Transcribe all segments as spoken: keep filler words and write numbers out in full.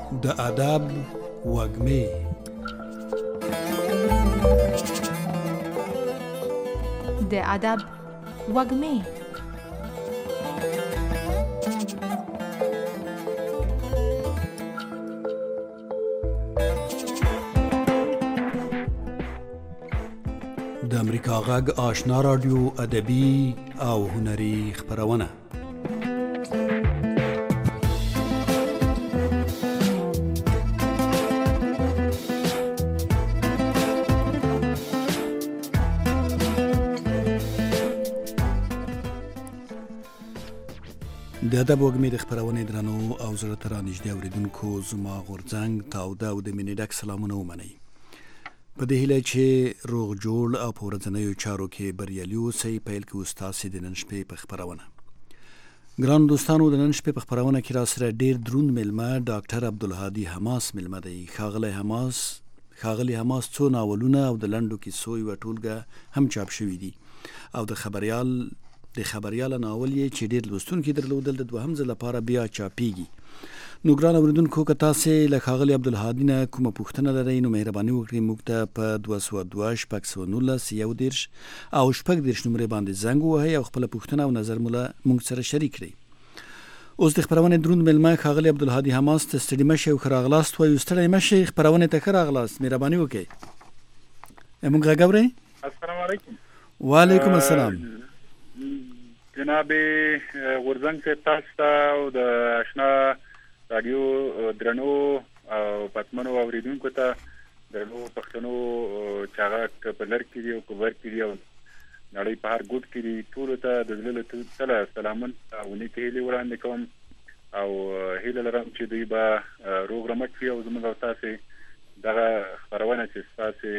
د ادب وږمې. د ادب وږمې. د امریکا غږ آشنا رادیو ادبي او هنري خپرونه. د ادب وږمې د خپرونې درنو او زړه ته رانږدې اورېدونکو زما غورځنګ تاوده او د مینې ډک سلامونه ومنئ. په دې هیله چې روغ جوړ او په ورځنیو چارو کې بریالي اوسئ. پیل کوو ستاسې د نن شپې په خپرونه. ګرانو دوستانو، د نن شپې په خپرونه کې راسره ډېر دروند مېلمه ډاکټر عبدالهادي حماس مېلمه دی. ښاغلی حماس ښاغلي حماس څو ناولونه او د لنډو کیسو یوه ټولګه هم چاپ شوي دي او د خبریال د خبریاله ناول یې چې ډېر لوستونکي درلودل د دوهم ځل لپاره بیا چاپیږي. نو ګران اورېدونکو، که تاسې له ښاغلي عبدالهادي نه کومه پوښتنه لرئ نو مهرباني وکړئ موږ ته په دوه سوه دوه شپږ سوه نولس یو دېرش او شپږ دېرش نمرې باندې زنګ ووهئ او خپله پوښتنه او نظر مو له موږ سره شریک کړئ. اوس د خپرونې دروند مېلمه ښاغلي عبدالهادي حماس ته ستړي مه شئ او ښه راغلاست وایو. ستړی مه شئ، خپرونې ته ښه راغلاست. مهرباني وکړئ. موږ غږ اورئ؟ السلام علیکم. وعلیکم السلام. جناب غورځنګ صاحب، تاسو ته او د آشنا رادیو درنو او پتمنو اوریدونکو ته درنو پښتنو چې هغه په لر کې دي او په ور کې دي او نړۍ په هر ګوټ کې دي، ټولو ته د زړه له تله سلامونه او نیکې هیلې وړاندې کوم او هیله لرم چې دوی به روغ رمټ وي او زموږ او تاسې دغه خپرونه چې ستاسې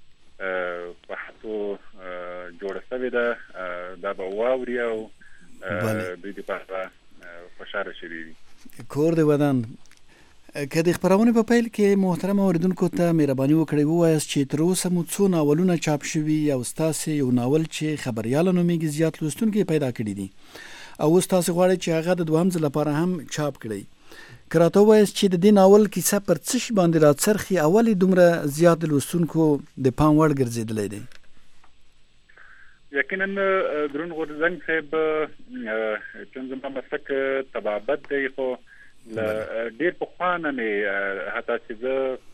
په هڅو جوړه شوې ده دا به واوري او دوی دپاره خوشحاله شوي وي. کور د ودان. که د خپرونې په پیل کې محترم اوریدونکو ته مهرباني وکړئ ووایاست چې تر اوسه مو څو ناولونه چاپ شوي او ستاسې یو ناول چې خبریاله نومیږي زیات لوستونکي پیدا کړي دي او اوس تاسې غواړئ چې هغه د دوهم ځل لپاره هم چاپ کړئ. که راته ووایاست چې د دې ناول کیسه پر څه شي باندې راڅرخي او ولې دومره زیات د لوستونکو د پام وړ ګرځېدلی دی؟ یقینا درون غورځنګ صاحب، چون زما مسلک طبابت دی، خو ډېر پخوا نه مې حتی چې زه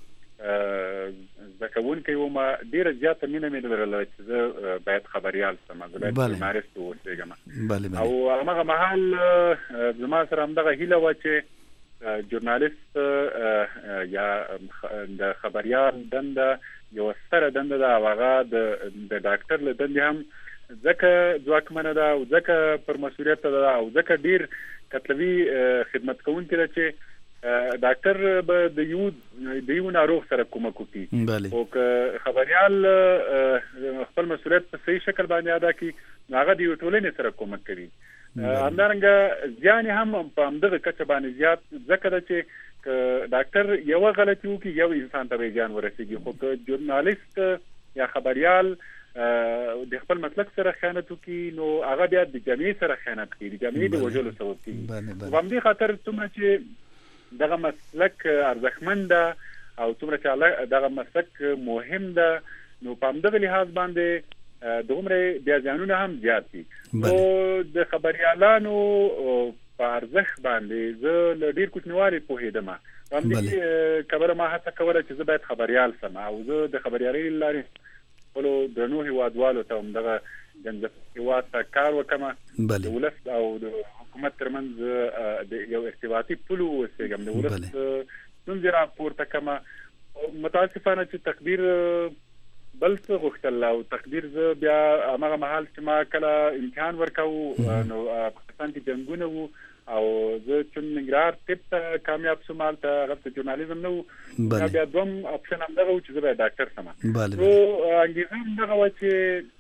زده کوونکی وم ډېره زیاته مینه مې لرله چې زه باید خبریال شم، زه باید ژورنالست واوسېږم. او همغه مهال زما سره همدغه هیله وه چې ژورنالست یا د خبریال دنده یوه ستره دنده ده او هغه د ډاکټر له دندې هم ځکه ځواکمنه ده او ځکه پر مسؤلیت ده او ځکه ډېر کتلوي خدمت کوونکی ده چې ډاکټر به د یو د یو ناروغ سره کومک وکړي، خو که خبریال خپل مسؤلیت په صحیح شکل باندې ادا کړي نو هغه د یو ټولنې سره کومک کوي. همدارنګه زیان هم په همدغه کچه باندې زیات ځکه ده چې که ډاکټر یوه غلطي وکړي یو انسان ته به زیان ورسېږي، خو که ژورنالست یا خبریال د خپل مسلک سره خیانت وکړي نو هغه بیا د جامعې سره خیانت کوي، د جامعې د وژلو سبب کېږي. په همدې خاطر څومره چې دغه مسلک ارزښتمن ده او څومره چې دغه مسلک مهم ده نو په همدغه لحاظ باندې د عمر بیا زیانونه هم زیات دي. نو د خبریالانو په ارزښت باندې زه له ډېر کوچنیوالي پوهېدم. په همدې کبله ما هڅه کوله چې زه باید خبریال شم او زه د خبریالۍ له لارې خپلو درنو هېوادوالو ته همدغه هېواد ته کار وکړم، د ولس او د حکومت ترمنځ د یو ارتباطي پل واوسېږم، د ولس ستونزې راپورته کړم. متاسفانه چې تقدیر بل څه غوښتل او تقدیر زه بیا همغه مهال چې ما کله امتحان ورکاوه نو پاکستان کې جنګونه وو او زه چون ننګرهار طب ته کامیاب شوم، هلته هغه ژورنالیزم نه وو، بیا دوم اپشن همدغه وو چې زه باید ډاکټر شم. نو انګېزه همدغه وه چې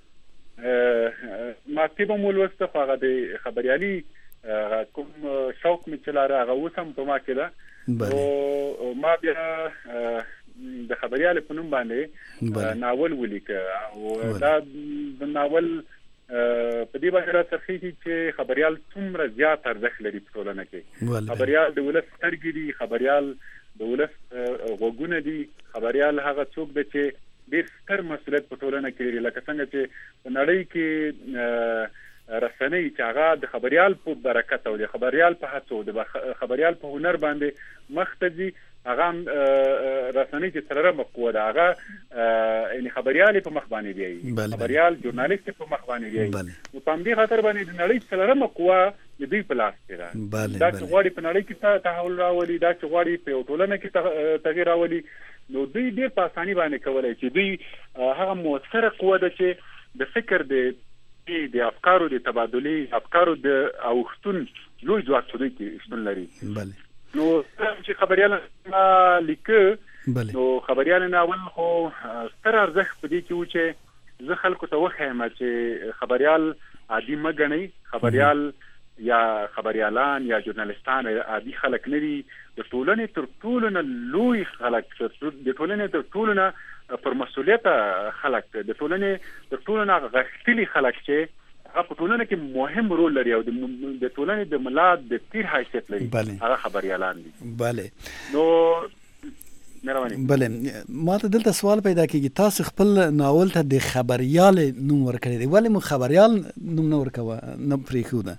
ما طب هم ولوسته، خو هغه د خبریالي کوم شوق مې چې لاره هغه اوس هم په ما کې ده. نو ما بیا د خبریال په نوم باندې ناول ولیکه او دا د ناول په دې باندې راڅرخېږي چې خبریال څومره زیات ارزښت لري په ټولنه کې. خبریال د ولس سترګې دي، خبریال د ولس غوګونه دي. خبريال هغه څوک دی چې ډېر ستر مسؤلیت په ټولنه کې لري، لکه څنګه چې په نړۍ کې رسنۍ چې هغه د خبريال په برکت او د خبريال په هڅو د خبريال په هنر باندې مخ ته ځي، هغه رسنۍ چې څلورمه قوه ده، هغه یعنی خبريال په مخ باندې دی، خبريال ژورنالیست په مخ باندې دی. نو په همدې خاطر باندې د نړۍ څلورمه قوه د دوی په لاس کې ده. دا چې غواړي په نړۍ کې تحول راولي، دا چې غواړي په ټولنه کې تغیر راولي، نو دوی ډېر په اساني باندې کولای چې دوی هغه مؤثره قوه ده چې د فکر د د افکارو د تبادلې افکارو د اوښتون لوی ځواک په دوی کې شتون لري. بله نو چې خبريال لیکه نو خبريال نه اول خو ستر ارزښت په دې کې و چې زه خلکو ته وښیم چې خبريال عادي مه ګڼئ، خبريال یا خبريالان یا ژورنالستان عادي خلک نه دي، د ټولنې تر ټولو نه لوی خلک، د ټولنې تر ټولو نه پر مسؤلیت خلک، د ټولنې تر ټولو نه غښتلي خلک چې هغه په ټولنه کې مهم رول لري او د ټولنې د ملا د تیر حیثیت لري، هغه خبريالان دي. بله نو مهرباني. بله ما ته دلته سوال پیدا کیږي، تاسو خپل ناول ته د خبريال نوم ورکړی دی، ولې مو خبريال نوم نه ورکوه نه پرېښوده؟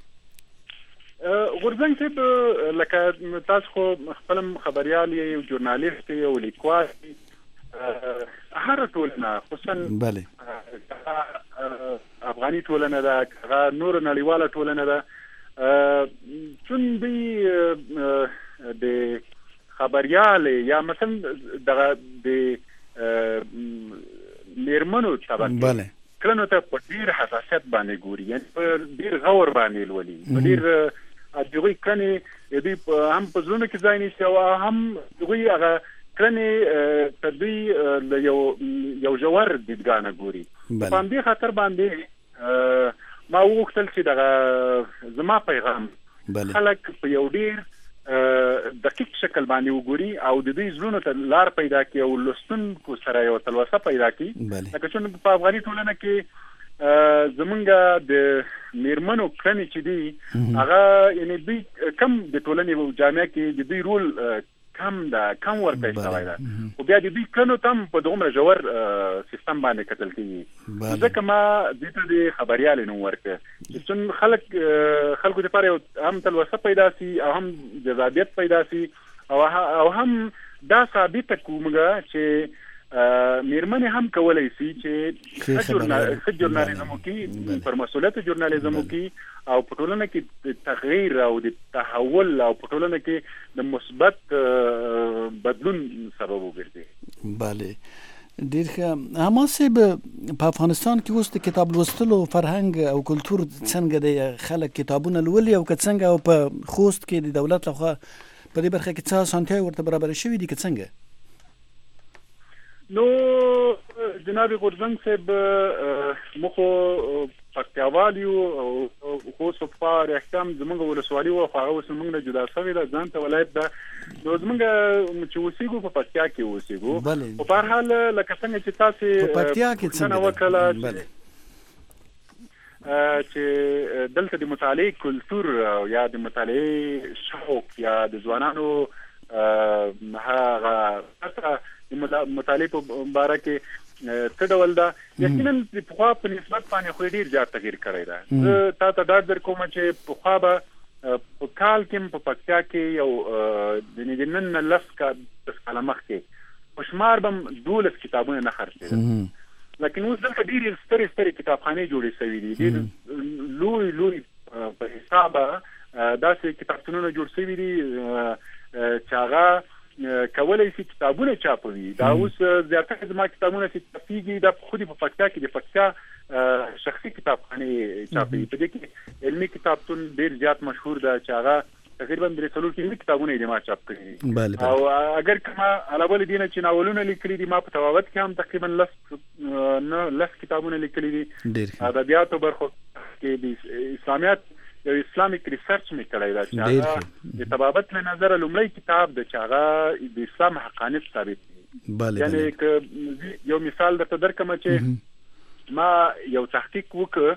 غورځنګ صاحب لکه تاسو خو خپل خبريال یو ژورنالیست یو لیکوال هر ټولنه خصوصا بله افغاني ټولنه ده، هغه نور نړیواله ټولنه ده، چون دوی د خبريال یا مثلا د میرمنو طبقه بله کلنو ته په ډیر حساسیت باندې ګوري، یعنی په ډیر غور باندې لولي، په ډیر دوی کني دوی هم په ځلونو کې ځای نیسي او هم دوی هغه کني تدوی یو یو جوړ دیدګانه ګوري. په همدې خاطر باندې ما وغوښتل چې دغه زما پیغام خلک په یو ډیر دقیق شکل باندې وګوري او د دې زړونو ته لار پیدا کړي او لوستونکو سره یو تلوسه پیدا کړي. لکه چې په افغاني ټولنه کې زمونږ د میرمنو کړنې چې دي هغه یعنی دوی کم د ټولنې جامعه کې د دوی رول کم ده، کم ورته شوی ده، او بیا د دوی کړنو ته هم په دومره ژور سیستم باندې کتل کېږي. ځکه ما دې ته د خبريال نوم ورکړ چې څون خلک خلکو لپاره هم تلوسه پیدا سي او هم جذابیت پیدا سي او او هم دا ثابت کومګه چې میرمنې هم کولای شي چې ښه ژورنالیزم وکړي، پر مسؤلیت ژورنالیزم وکړي او په ټولنه کې تغییر او د تحول او په ټولنه کې د مثبت بدلون سبب وګرځي. بله ډیر ښه. اما صاحب په افغانستان کې اوس د کتاب لوستلو فرهنګ او کلتور څنګه دی؟ خلک کتابونه لولي او که څنګه او په خوست کې د دولت لخوا په دې برخه کې څه اسانتیاوې ورته برابر شوي دي که څنګه؟ نو جناب غورځنګ صاحب مخو پکتیاوال یو او خو صفار احکام زمونږ ولسوالي او هغه اوس موږ نه جدا شوی ده، ځان ته ولایت ده. نو زمونږ چې اوسېږو په پکتیا کې اوسېږو، په هر حال لکه څنګه چې تاسو په پکتیا کې څنګه وکړه چې دلته د مطالعې کلتور یا د مطالعې شوق یا د ځوانانو هغه مطالعه په باره کې څه ډول ده، یقینا د پخوا په نسبت باندې خو ډیر زیات تغیر کړی ده. زه تا ته ډاډ در کوم چې پخوا به په کال کې په پکتیا کې یو د نن نه لس کاله مخکې په شمار به دولس کتابونه نه خرڅېدل، لیکن اوس دلته ډېرې سترې سترې کتابخانې جوړې شوي دي، ډېر لوی لوی په حسابه داسې کتابتونونه جوړ شوي دي چې هغه کولای شي کتابونه چاپوي. دا اوس زیاتره زما کتابونه چې چاپېږي دا خودي په پکتیا کې د پکتیا شخصي کتابخانې چاپوي. په دې کې علمي کتابتون ډېر زیات مشهور ده چې هغه تقریبا درې څلور کې کتابونه یې ما چاپ کړي او اگر کما علاوه دې نه چې ناولونه لیکلي دي ما په تواوت کې هم تقریبا لس نه لس کتابونه لیکلي دي. ادبیاتو برخو کې د اسلامیات یو اسلامیک ریسرچ می کړی دا چې هغه د تبابت له نظر لومړی کتاب د چې هغه د اسلام حقانیت ثابت دي. یعنی که یو مثال درته درکم چې ما یو تحقیق وکړ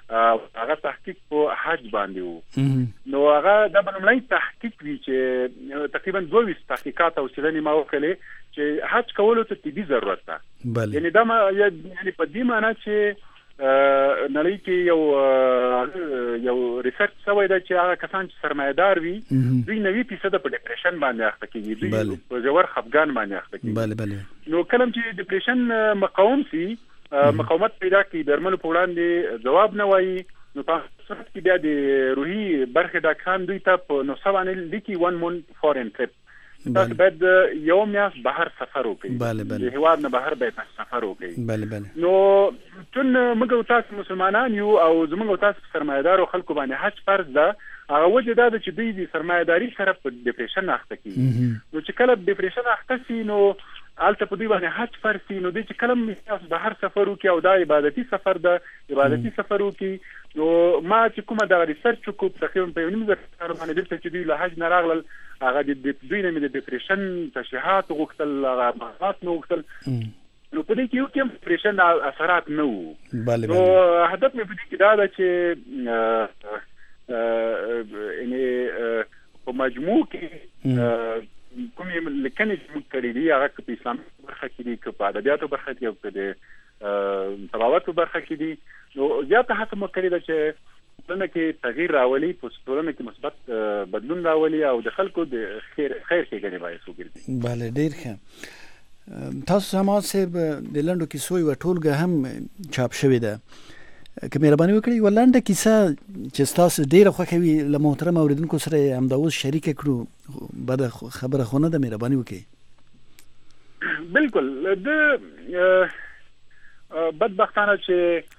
هغه تحقیق په حج باندې وو نو هغه د بنملای تحقیق وی چې تقریبا دوه ویشت تحقیقات او څېړنې ما وکړې چې حج کولو ته طبي ضرورت ده یعنی دا یعنی په دې معنی چې نړۍ کې یو یو ریسرچ شوی دی چې هغه کسان چې سرمایدار وي دوی نوي فیصد په ډیپریشن باندې اخته کیږي دوی په ژور خفګان باندې اخته کیږي بله بله نو کله چې ډیپریشن مقاوم سي مقاومت پیدا کړي درمل په وړاندې جواب نه وایي نو په صورت کې بیا د روحي برخې ډاکټران دوی ته په نسخه باندې لیکي ون مونت فورن ټریپ تاسو باید یو میاشت بهر سفر وکړئ بله بله د هیواد نه بهر باید سفر وکړئ بله بله نو ټول موږ تاسو مسلمانان یو او زموږ تاسو سرمایدار او خلکو باندې حج فرض ده هغه وجه دا چې دوی د سرمایداري سره په ډیپریشن اخته کیږي نو چې کله ډیپریشن اخته سي نو البته په دې باندې حج فرض سي نو د چې کله میاشت بهر سفر وکړي او دا عبادتي سفر ده عبادتي سفر وکړي نو ما چې کومه دا ریسرچ وکړ تقریبا په یو نیم زره کار باندې دلته چې دوی له حج نه راغلل هغه د دوی نه د ډیپریشن تشریحات غوښتل هغه معلومات نو غوښتل نو په دې کې یو کوم ډیپریشن اثرات نه وو بله نو هدف مې په دې کې دا ده چې یعنی په مجموع کې کومې لیکنې چې موږ کړې دي هغه په اسلام برخه کې دي که په ادبیاتو برخه کې او که د طباوتو برخه کې دي نو زیاته هڅه مو کړې ده چې ټولنه کې تغییر راولي په ټولنه کې مثبت بدلون راولي او د خلکو د خیر خیر ښېګڼې باعث وګرځي. بله ډېر ښه. تاسو سماعت صاحب د لنډو کیسو یوه ټولګه هم چاپ شوې ده که مهرباني وکړئ یوه لنډه کیسه چې ستاسو ډېره خوښه وي له محترم اورېدونکو سره یې همدا اوس شریکه کړو بده خبره خو نه ده مهرباني وکړئ. بالکل د بدبختانه چې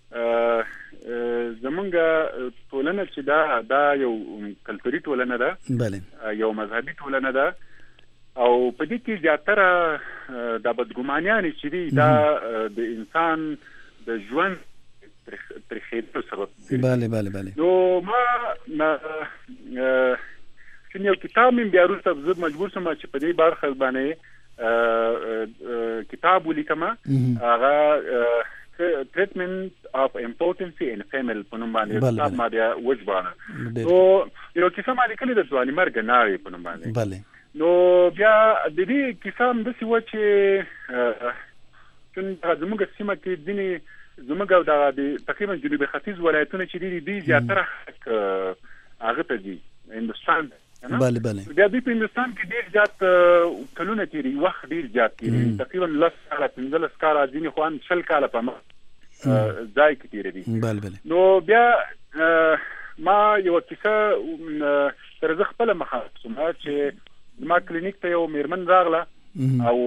زمونږ ټولنه چې دا دا یو کلتوري ټولنه ده بله یو مذهبي ټولنه ده او په دې کې زیاتره د بدګمانیانې چې دي دا د انسان د ژوند ترخیدو سبب بله بله بله نو ما چې یو کتاب مې بیا وروسته زه مجبور شوم چې په دې برخه باندې کتاب ولیکم هغه treatment of impotency in female په نوم باندې کتاب ما بیا وژباړه نو یو کیسه ما لیکلې د ځواني مرګ ناوې په نوم باندې بله نو بیا د دې کیسه هم داسې وه چې چون زموږ سیمه کې ځینې زموږ او دغه د تقریبا جنوبي ختیځ ولایتونه چې دي دوی زیاتره هغه ته دي هندوستان بله بله بیا دوی په هندوستان کې ډېر زیات کلونه تېري وخت ډېر زیات تېري تقریبا لس کاله پنځلس کاله ځینې خو هم شل کاله په مخ ځای کې تېره دي بله بله نو بیا ما یوه کیسه سره زه خپله مخامخ شوم چې زما کلینیک ته یو میرمن راغله او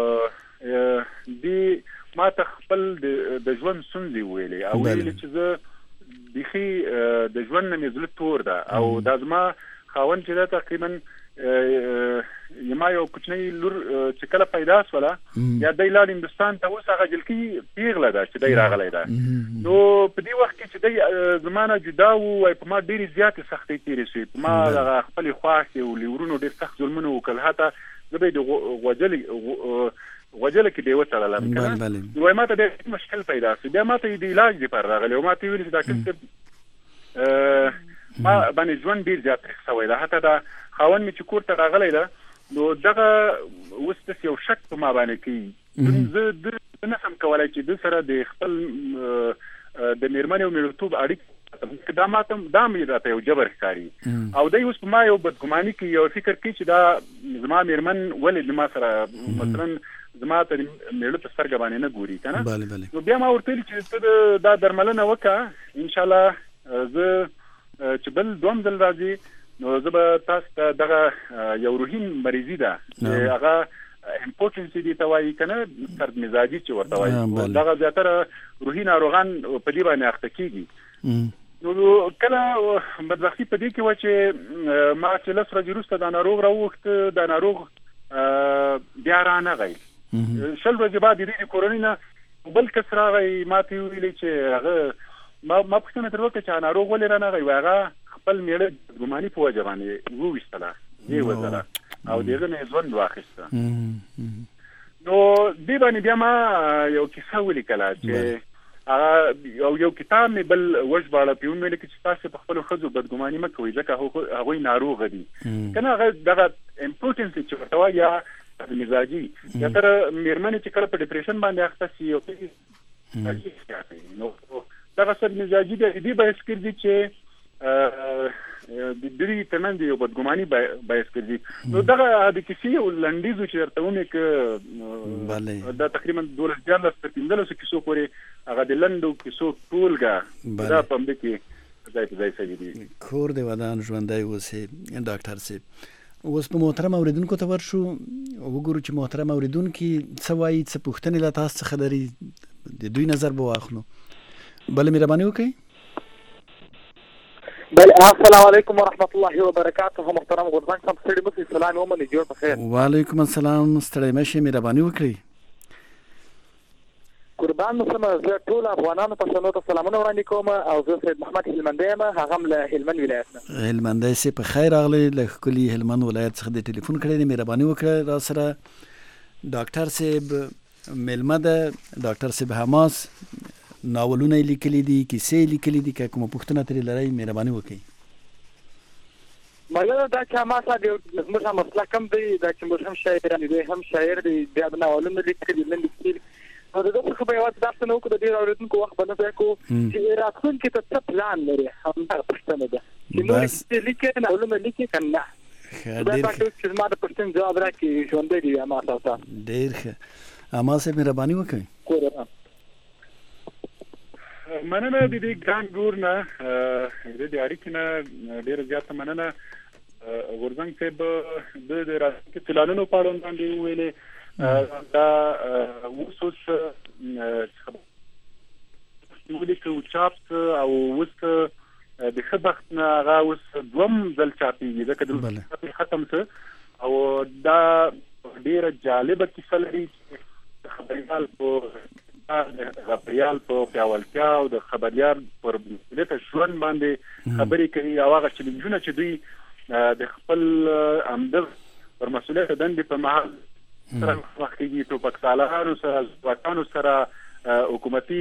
دې ما ته خپل د ژوند ستونزې وویلې او ویلې چې زه بیخي د ژوند نه مې زړه تور ده او دا زما خاوند چې دا تقریبا یما یو کوچنی لور چې کله پیدا شوله یا دی لاړ هندوستان ته اوس هغه جلکي پیغله ده چې دی راغلی ده نو په دې وخت کې چې دی زما نه جدا و وایي په ما ډېرې زیاتې سختۍ تېرې شوې په ما دغه خپلې خواښې او لیورونو ډېر سخت ظلمونه وکړل حتی زه به یې د غوجلې غوجله کې دی وتړلم که نه وایي ما ته ډېر مشکل پیدا شو بیا ما ته یې د علاج دپاره راغلی او ما ته یې ویلي چې ډاکټر صاحب ما باندې ژوند ډېر زیات تریخ شوی ده حتی دا خاوند مې چې کور ته راغلی ده نو دغه اوس داسې یو شک په ما باندې کوي زه زه نه شم کولی چې ده سره د خپل د مېرمنې او مېړوتوب اړیکې دا ما ته دا مې راته یو جبر ښکاري او دی اوس په ما یو بدګماني کوي یو فکر کوي چې دا زما مېرمن ولې د ما سره مثلا زما ته مېړه په سترګه باندې نه ګوري که نه نو بیا ما ورته ویلي چې ته دا درملنه وکړه انشاءالله زه چې بل دوم ځل راځي نو زه به تاسو ته دغه یو روحي مریضي ده چې هغه امپورټنسي دي ته وایي که نه سرد مزاجي چې ورته وایي دغه زیاتره روحي ناروغان په دې باندې اخته کېږي نو کله بدبختي په دې کې وه چې ما چې لس ورځې وروسته دا ناروغ راووښته دا ناروغ بیا رانغی شل ورځې بعد د دې د کورنۍ نه بل کس راغی ما ته یې ویلې چې هغه ما ما پوښتنه ترې وکړه چې ناروغ ولې رانغی وایي هغه خپل میړه ګماني په وجه باندې وویستله یې وژله او د هغه نه یې ژوند واخیسته نو دې باندې بیا ما یو کیسه ولیکله چې او یو کتاب مې بل وژباړه په ومنه کې چې تاسو په خپل خزو بدګماني مکوئ ځکه هغه ناروغ دي کنه هغه دغه امپورټنس چې ورته یا مزاجي یا تر میرمنې چې کله په ډیپریشن باندې اخته شي او نو دا څه مزاجي دی به اسکرځي چې د دې تمن دی یو بدګماني به اسکرځي نو دا د کیسې لنډیزو چې ورته ونه ک دا تقریبا دوه ځله ستپیندل څه کیسو پورې هغه د لندو کیسو ټولګه دا په دې کې ځای ځای سوي دي کور دی ودان ژوندۍ اوسئ ډاکټر صاحب اوس په محترم اوریدونکو ته ورشو وګورو چې محترم اوریدونکي څه وایي څه پوښتنې له تاسو څخه لري د دوی نظر به واخلو بله مهرباني وکړئ بله السلام علیکم ورحمت الله وبرکاته محترم غورځنګ صاحب ستړي مشئ سلام ومنئ جوړ په خیر وعلیکم السلام ستړي مشئ مهرباني وکړئ قربان مسلم زه ټول افغانانو پښتنو ته سلامونه وړاندې کوم او زه سید محمد هلمندی یم هغه هم له هلمند ولایت نه هلمندی سي په خیر راغلی له ښکلي هلمند ولایت څخه د ټلیفون کړی دی مهرباني وکړه را سره ډاکټر صاحب میلمه ده ډاکټر صاحب حماس ناولونه لیکلي دي کیسې لیکلي دي که کومه پوښتنه ترې لرئ مهرباني وکړئ مګر دا چې حماس زموږ هم مسلک هم دی دا چې موږ هم شاعران دی هم شاعر دی بیا د ناولونه لیکلي لنډې نو د دغه خبرې یوازې داسې نه وکړو د ډېرو اورېدونکو وخت به نه ضایع کوو چې راتلونکي ته څه پلان لري همدغه پوښتنه ده چې نورې کیسې لیکې ناولونه لیکې که نه خدای پاک چې زما د پوښتنې جواب راکړي ژوندی دي حماس او تا ډېر ښه حماس صاحب مهرباني وکړئ مننه د دې ګران ګور نه د دې اړیکې نه ډېره زیاته مننه غورځنګ صاحب د د راتلونکي پلانونو په اړه باندې وویلې دا اوس اوس ولیکو چاپ او اوس د ښه بخت نه هغه اوس دوم ځل چاپېږي ځکه د ختم څه او دا ډېره جالبه کیسه لري چې خبریال په د خبریال په پیاوړتیا او د خبریال پر مسؤلیت ژوند باندې خبرې کوي او هغه چې نجونه چې دوی د خپل عمده پر مسؤلیت دندې په مهال سره مخ کېږي ټوپک سالارانو سره ځواکانو سره حکومتي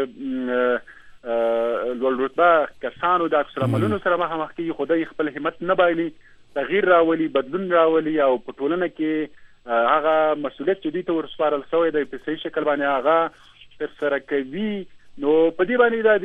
لوړ رتبه کسانو د عکس العملونو سره مخامخ کېږي خو دوی خپل همت نه بایلي تغییر راولي بدلون راولي او په ټولنه کې هغه مسؤلیت چې دوی ته ورسپارل شوی دی په صحیح شکل باندې هغه تر سره کوي نو په دې باندې دا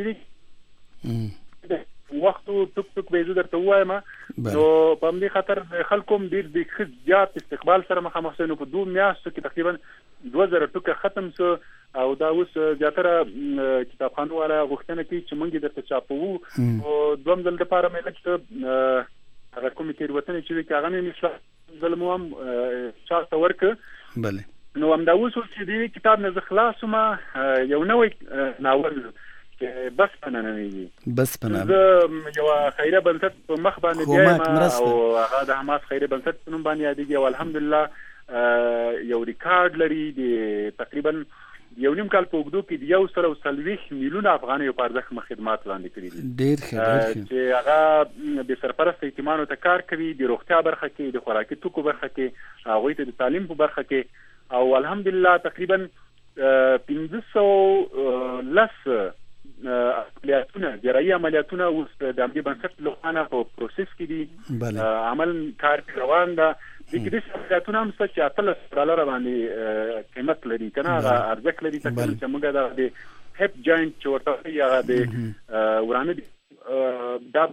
د وختو ټک ټک به زه درته ووایم نو په همدې خاطر خلکو هم ډېر د ښه زیات استقبال سره مخامخ شوي نو په دوه میاشتو کې تقریبا دوه زره ټوکه ختم شو او دا اوس زیاتره کتابخانو والا غوښتنه کوي چې موږ یې درته چاپوو او دوهم ځل دپاره مې لږ هغه کومې تېروتنې چې وي که هغه مې مثلا ځل مو هم چا ته ورکړه بله نو همدا اوس چې دې کتاب نه زه خلاص وم یو نوی ناول چې بس په نامه بس په نامه زه یوه خیریه بنسټ په مخ باندې بیایم او هغه د حماس خیریه بنسټ په نوم باندې یادېږي او الحمدلله یو ریکارډ لري د تقریبا یو نیم کال په اوږدو کې د یو سل او څلوېښت میلیونه افغانیو په ارزښت مخ خدمات وړاندې کړي دي ډېر ښه ډېر ښه چې هغه د سرپرست یتیمانو ته کار کوي د روغتیا برخه کې د خوراکي توکو برخه کې هغوی ته د تعلیم په برخه کې او الحمدلله تقریبا پنځه سوه لس عملیاتونه جراحي عملیاتونه اوس د همدې بنسټ لخوا نه په پروسس کې دي عمل کار روان ده د کې داسې عملیاتونه هم شته چې اتلس ډالره باندې قیمت لري که نه هغه ارزښت لري تقریبا چې موږ د د هپ جاینټ چې ورته وایي هغه د ورانه دا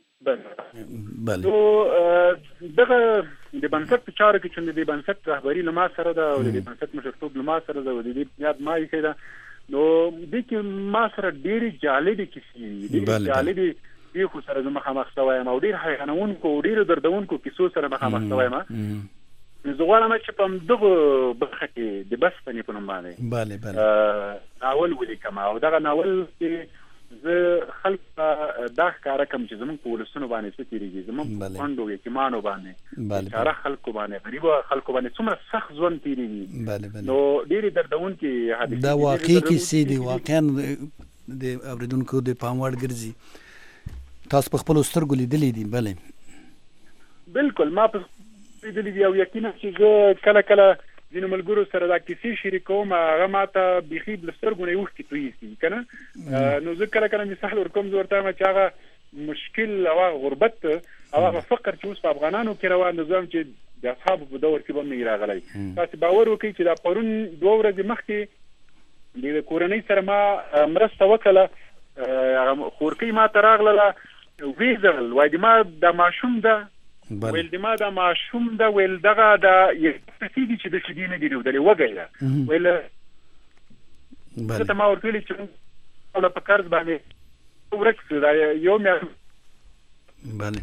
بله نو دغه د بنسټ په چارو کې چې د بنسټ رهبري له ما سره ده او د بنسټ مشرتوب له ما سره ده او د دې بنیاد ما ایښی ده نو دې کې ما سره ډېرې جالبې کیسې دي ډېرې جالبې پیښو سره زه مخامخ شوی یم او ډېر حیرانوونکو او ډېرو دردونکو کیسو سره مخامخ شوی یم زه غواړم چې په همدغو برخه کې د بس پنې په نوم باندې بله بله ناول ولیکم او دغه ناول کې زه خلک ته دا ښکاره کړم چې زموږ په ولسونو باندې څه تېرېږي زموږ په کونډو یتیمانو باندې بیچاره خلکو باندې غریبو خلکو باندې څومره سخت ژوند تېرېږي نو ډېرې دردونکې حادثې دا واقعي کیسې دي واقعا د اورېدونکو د پام وړ ګرځي تاسو په خپلو سترګو لیدلي دي بله بلکل ما په لیدلي دي او یقینا چې زه کله کله ځینو ملګرو سره دا کیسې شریکوم هغه ماته بيخي بلسترګو نه وښتي تویسي کنه نو زه کله کله مثال ورکوم زه ورته چې هغه مشکل او غربت او هغه فقر چې اوس په افغانانو کې روان دي زم چې د اصحاب په دور کې به نه راغلی تاسو باور وکړئ چې دا پرون دوه ورځې مخکې د کورنۍ سره ما مرسته وکړه هغه خورکۍ ما ته راغله ویزل وای د ما د ماشوم ده ویل د ما د ماشوم ده ویل دغه د یو څه دي چې د شدي نه دی ودلې وګی ده ویل بله ته ما ورته ویل چې په قرض باندې ورکړه دا یو مې بله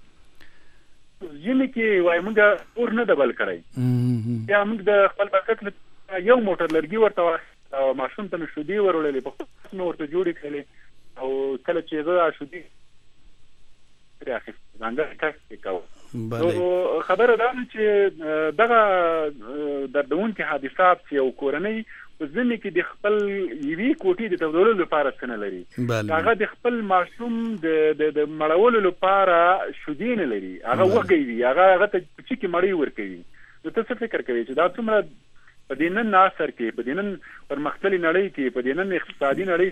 یمه کې وای موږ اور نه دبل کړی یا موږ د خپل بکت یو موټر لرګي ورته او ماشوم ته شو دی ورولې په نو ورته جوړې کړلې او کله چې زه شو دی راخې څنګه تاسو کوو نو خبره ده چې دغه دردون کې حادثات چې او کورنۍ په ځینې کې د خپل یوې کوټې د تودولو لپاره څنګه لري هغه د خپل ماشوم د د مړولو لپاره شودین لري هغه وګوي هغه هغه ته چې مړی ورکوي نو تاسو فکر کوئ چې دا څومره په دینن ناصر کې په دینن پرمختللي نړۍ کې په دینن اقتصادي نړۍ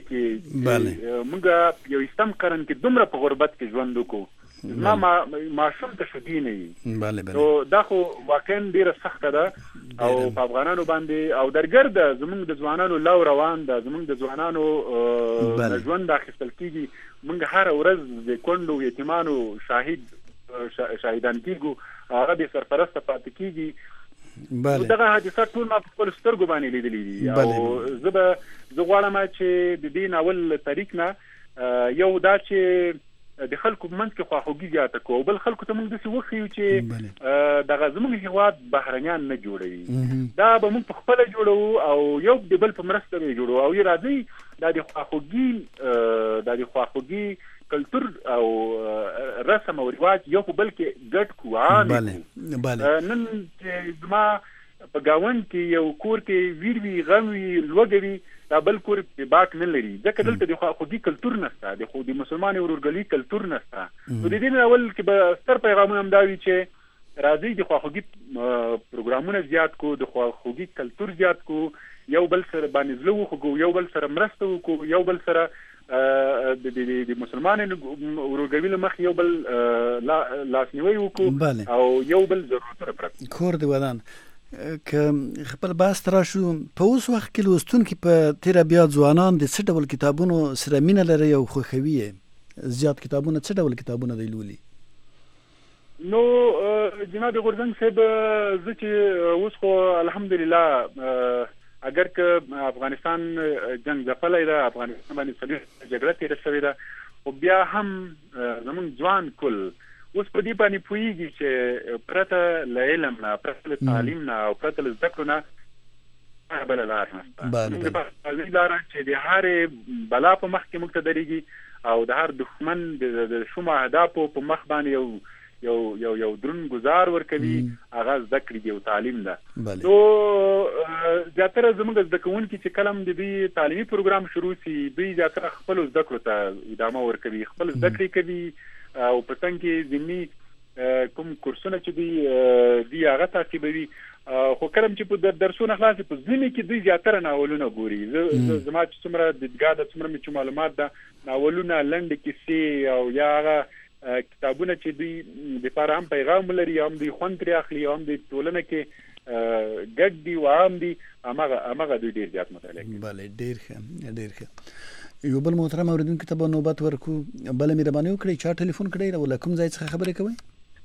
کې موږ یو استم قرن کې دومره په غربت کې ژوند وکړو ما ماشوم ته شدي نه وي bale bale نو دا خو واقعا ډیره سخته ده او په افغانانو باندې او درګرده زمونږ د ځوانانو لو روان ده زمونږ د ځوانانو ژوند اخیستل کیږي موږ هر ورځ د کونډو یتیمانو شاهد شاهدان کیږو هغه به سرپرسته پاتې کیږي bale دغه حادثات ټول ما په خپل سترګو باندې لیدلې دي او زه به زه غواړم چې د دې ناول طریق نه یو دا چې د خلکو منځ کې خواخوږي زیاته کو بل خلکو ته موږ د څه وخیو چې دغه زموږ هیواد بهرنیان نه جوړوي دا به موږ په خپل جوړو او یو د بل په مرسته به جوړو او یې راځي دا د خواخوږي دا د خواخوږي کلچر او رسم او رواج یو په بل کې ګډ کو bale bale نن چې ما په گاوند کې یو کور کې ویر وی غم وی لوګوي دا بل کور په باک نه لري ځکه دلته د خواخوږي کلچر نشته د خو د مسلمان ورورګلي کلچر نشته نو د دې اول کې به ستر پیغامونه هم دا وی چې راځي د خواخوږي پروګرامونه زیات کو د خواخوږي کلچر زیات کو یو بل سره باندې زلو خو یو بل سره مرسته وکړو یو بل سره د د د مسلمانانو ورورګلي مخ یو بل لاسنیوي وکړو او یو بل ضرورت پرته کور دی ودان که خپل باس تر شو په اوس وخت کې لوستونکو په تیر بیا ځوانان د څه ډول کتابونو سره مینه لري او خوښوي زیات کتابونه څه ډول کتابونه دی لولي نو جناب غورزنګ صاحب زه چې اوس خو الحمدلله اگر که افغانستان جنگ ځپلی ده افغانستان باندې څلور جګړه تیره شوې ده خو بیا هم زموږ ځوان کل اوس په دې باندې پوهیږي چې پرته له علم نه پرته له تعلیم نه او پرته له زده کړو نه بل لار نشته بله لار چې د هرې بلا په مخ کې موږ ته درېږي او د هر دښمن د شومو اهدافو په مخ باندې یو یو یو یو درون گزار ورکوي هغه زده کړې دی او تعلیم ده نو زیاتره زموږ زده کوونکي چې کلم د دې تعلیمي پروګرام شروع سي دوی زیاتره خپل زده کړو ته ادامه ورکوي خپل زده کړې کوي او په څنګه کې ضمني کوم کورسونه چې دی دی هغه تعقیبوي خو کلم چې په درسونه خلاص په ځینې کې دوی زیاتره ناولونه ګوري زما چې څومره دیدګاه ده څومره چې معلومات ده ناولونه لنډ کیسې او یا هغه کتابونه چې دوی د لپاره هم پیغام لري هم دوی خوند ترې اخلي هم د ټولنه کې ګډ دي او عام دي هغه هغه دوی ډېر زیات مطالعه کوي بله ډېر ښه ډېر ښه یو بل محترم اوریدونکو ته به نوبت ورکو بله مهرباني وکړئ چا ټلیفون کړی او له کوم ځای څخه خبرې کوئ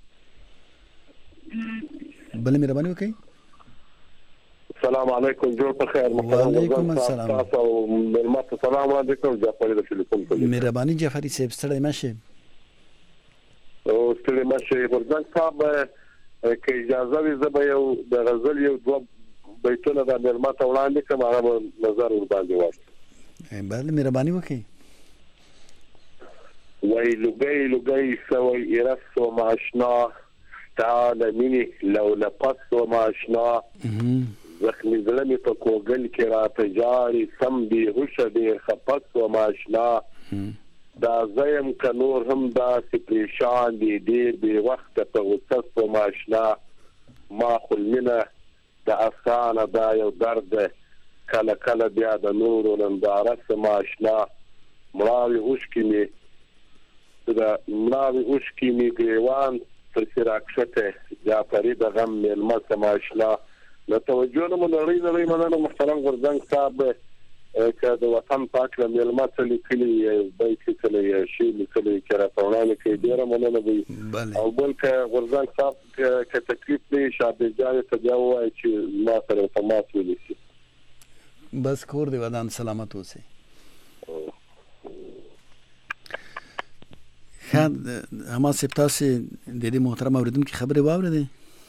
بله مهرباني وکړئ السلام علیکم جوړ په خیر وعلیکم السلام تاسو ملمت سلام علیکم جعفری د ټلیفون کوي مهرباني جعفری صاحب ستړی مشه او ستړي مشه ورځنګ صاحب که اجازه وي زه به یو د غزل یو دوه بیتونه د ملمت وړاندې کوم هغه نظر ور باندې واچوم بله مهرباني وکړئ وای لوګي لوګي سوي ارس و معشنا تعال مني لو لقص و معشنا زخمي زلمي په کوګل کې را تجاري سم دي هوش دي خپس و معشنا دا زیم که نور هم دا سپریشان دی دیر بی وقت تا غصص و معشنا ما خلمینه د افسانه دا یو درد کله کله بیا د نورو ننداره سم آشنا مړاوي اوښکې مې د مړاوي اوښکې مې ګریوان پسې راکښته جعفري د غم میلمه سم آشنا له توجه نه مو نړۍ نړۍ مننه محترم غورځنګ صاحب که د وطن پاک له میلمه څه لیکلي بیت لیکلی شی لیکلی چې راته وړاندې کوي ډېره مننه به او بل که غورځنګ صاحب که تکلیف دی شابه جانې ته بیا ووایي چې ما سره تماس ونیسي بس کور دی ودان سلامت اوسئ. ښه حماد صاحب تاسې د دې محترم اورېدونکي خبرې واورېدې؟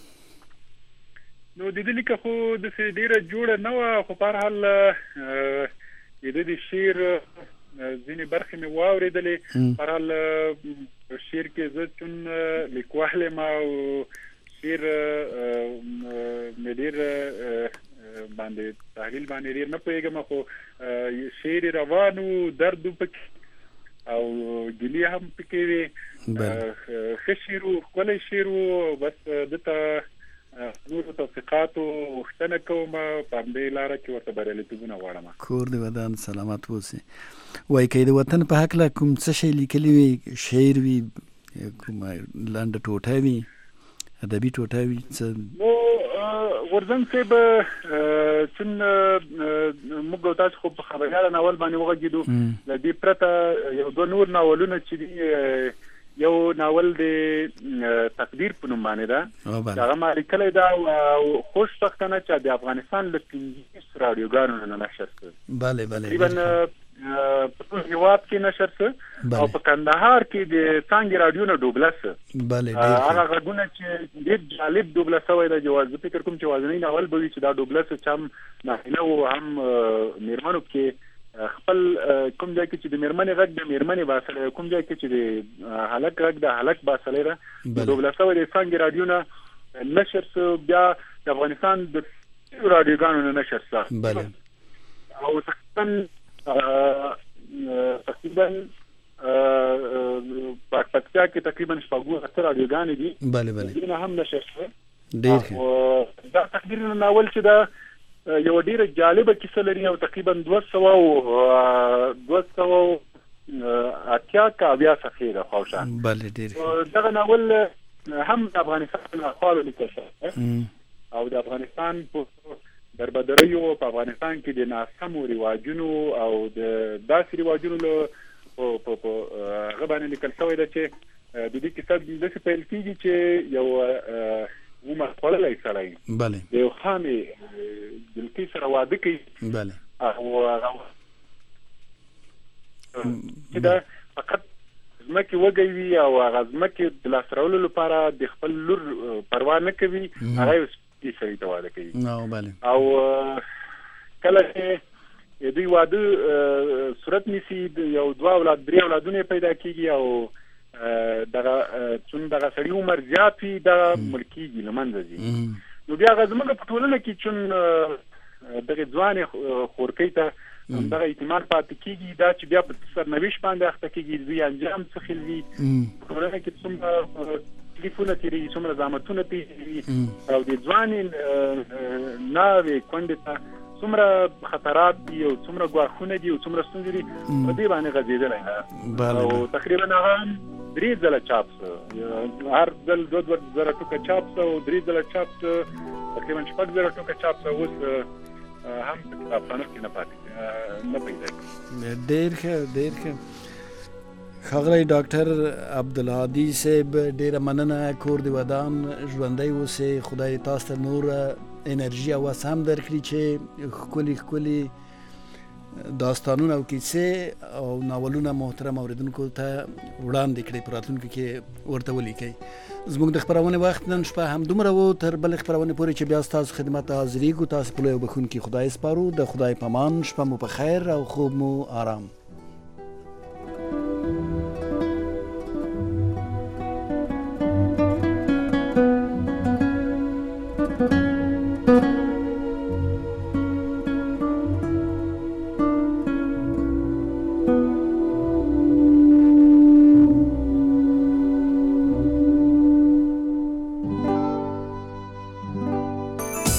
نو د دې لیکه خو داسې ډېره جوړه نه وه خو په هر حال د ده د شعر ځینې برخې مې واورېدلې. په هر حال په شعر کې زه چون لیکوال یم او شعر مې ډېر باندې تحلیل باندې ډېر نه پوهېږم خو شعر روان و درد و پکې او ګیلې هم پکې وې. ښه شعر و ښکلی شعر و بس ده ته نورو توفیقاتو غوښتنه کوم په همدې لاره کې ورته بریالیتوبونه غواړم. کور دې ودان سلامت اوسئ. وایي که د وطن په هکله کوم څه شی لیکلي وي شعر وي کومه لنډه ټوټه وي ادبي ټوټه وي څه؟ نو غورځنګ صاحب چون موږ او تاسو خو په خبریاله ناول باندې وغږېدو له دې پرته یو دوه نور ناولونه چې دي یو ناول د تقدیر په نوم باندې ده هغه ما لیکلی ده او خوشبختانه چې د افغانستان له پنځه راډیوګانو نه نشر شوی. بله بله تقریبا په ټول هېواد کې نشر شو او په کندهار کې د څانګې راډیو نه ډوبله شو. بله هغه غږونه چې ډېر جالب ډوبله شوی ده جواز زه فکر کوم چې یوازینی ناول به وي چې دا ډوبله شو چې هم نارینه و هم میرمنو کې خپل کوم ځای کې چې د میرمنې غږ د میرمنې باسلی کوم ځای کې چې د هلک غږ د هلک باسلی ده ډوبله شوی د څانګې راډیو نه نشر شو بیا د افغانستان د راډیوګانو نه نشر شو او تقریبا تقریبا په پکتیا کې تقریبا شپږ اتیا راډیوګانې دي بله بله دې نه هم نشر شو. ډېر ښه. دا تقدیر ناول چې ده یو ډیره جالبه کیسه لري او تقریبا دوه سوه دوه سوه اتیا که اویا صفحې ده خواوشا. بله ډېر دغه ناول هم د افغانستان خواله لیکل شوی او د افغانستان په دربدریو په افغانستان کې د ناسمو رواجونو او د داسې رواجونو له په هغه باندې لیکل شوی ده چې د دې کتاب داسې پیل کېږي چې یو عمر خوړلی سړی بله د یو خامې دلکۍ سره واده کوي بله او هغه چې دا فقط ځمکې وږی وي او هغه ځمکې د لاسته راوړلو لپاره د خپل لور پروا نه کوي هغه یو سپي سړي ته واده کوي بله او کله چې دوی واده صورت نیسي یو دوه اولاد درې اولادونه پیدا کېږي او دغه چون دغه سړي عمر زیات وي دغه مړ کېږي له منځه ځي نو بیا هغه زموږ په ټولنه کې چون دغه ځوانې خورکۍ ته همدغه اعتماد پاتې کېږي دا چې بیا په سرنوشت باندې اخته کېږي دوی انجام څه خیل وي په ټولنه کې څومره تکلیفونه تېرېږي څومره زحمتونه تېرېږي او د ځوانې ناوې کونډې ته څومره خطرات دي او څومره ګواښونه دي او څومره ستونزې دي په دې باندې غځېدلی ده او تقریبا هغه درې ځله چاپ شو هر ځل دوه دوه زره ټوکه چاپ شو او درې ځله چاپ شو تقریبا شپږ زره ټوکه چاپ شو اوس هم په کتابخانو کې نه پاتې نه پیدا کېږي. ډېر ښه ډېر ښه. ښاغلی ډاکټر عبدالهادي صاحب ډېره مننه کور دې ودان ژوندی اوسئ خدای تاسو ته نور انرژي او وس هم درکړي چې ښکلي ښکلي داستانونه او کیسې او ناولونه محترم اوریدونکو ته وړاندې کړئ په راتلونکي کې ورته ولیکئ. زموږ د خپرونې وخت نن شپه همدومره و تر بلې خپرونې پورې چې بیا ستاسو خدمت ته حاضرېږو تاسو په لوی او بښونکي خدای سپارو د خدای په امان شپه مو په خیر او خوب مو آرام.